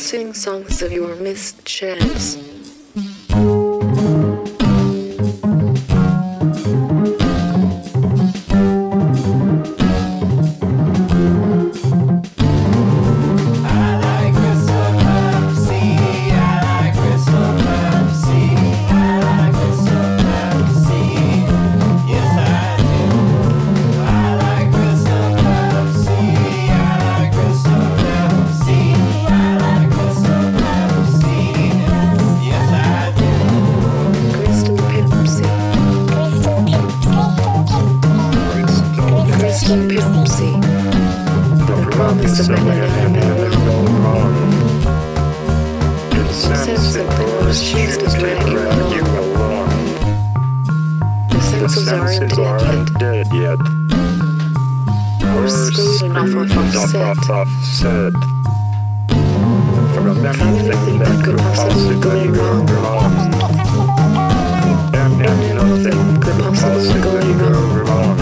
Sing songs of your missed chance. Pepsi, the promise of never wrong. Sense that the worst choose to drag you along. The senses aren't dead yet. We're screwed enough offset from anything that could possibly go wrong. And nothing could possibly go wrong.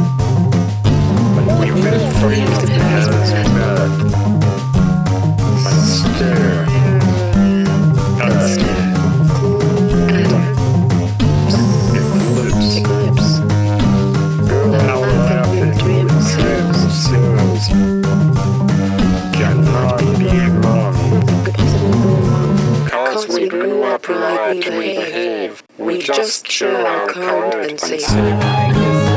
We've been framed to hands and mad. And stare. And stare. Eclipse. Girl, how laughing dreams cannot be wrong. Cause we grew up right, we behave. We just show our card and say